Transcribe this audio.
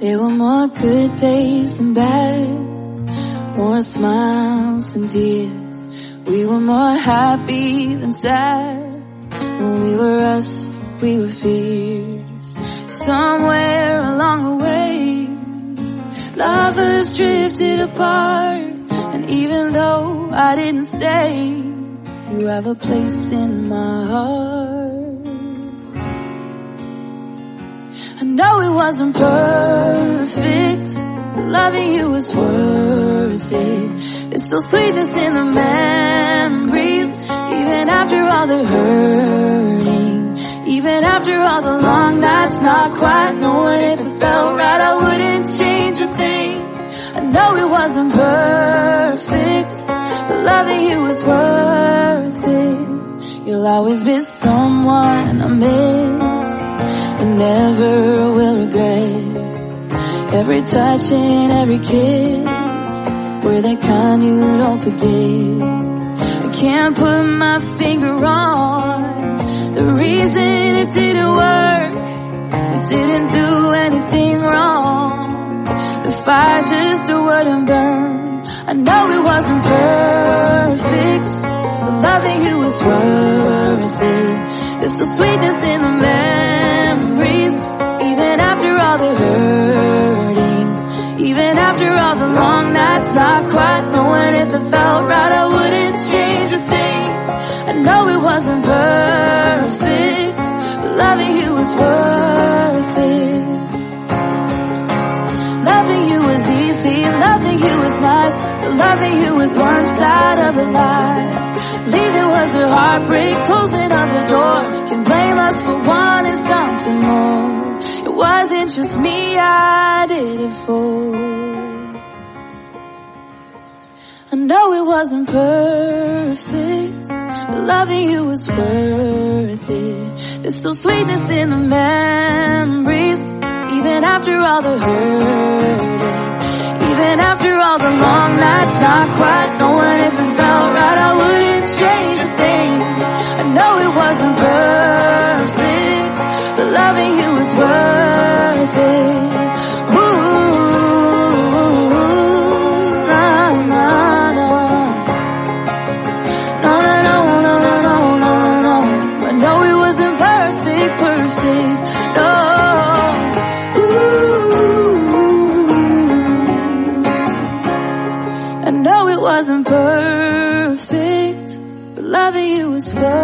There were more good days than bad, more smiles than tears. We were more happy than sad. When we were us, we were fierce. Somewhere along the way, lovers drifted apart. And even though I didn't stay, you have a place in my heart. I know it wasn't perfect, but loving you was worth it. There's still sweetness in the memories, even after all the hurting, even after all the long nights, not quite knowing if it felt right. I wouldn't change a thing. I know it wasn't perfect, but loving you was worth it. You'll always be someone I miss and never will regret. Every touch and every kiss were that kind you don't forget. I can't put my finger on the reason it didn't work. We didn't do anything wrong. The fire just wouldn't burn. I know it wasn't perfect, but loving you was worth it. There's still sweetness in the memories, even after all the hurting, even after all the long nights, not quite knowing if it felt right. I wouldn't change a thing. I know it wasn't perfect, but loving you was worth it. Loving you was easy, loving you was nice, but loving you was one side of a lie. Leaving was a heartbreak, closing up the door. Can blame us for wanting something more. It wasn't just me I did it for. I know it wasn't perfect, but loving you was worth it. There's still sweetness in the memories, even after all the hurting, even after all the long nights, not quite knowing if it felt right. I wouldn't change a thing. I know it wasn't perfect, but loving you was worth it. Wasn't perfect, but loving you was worth it.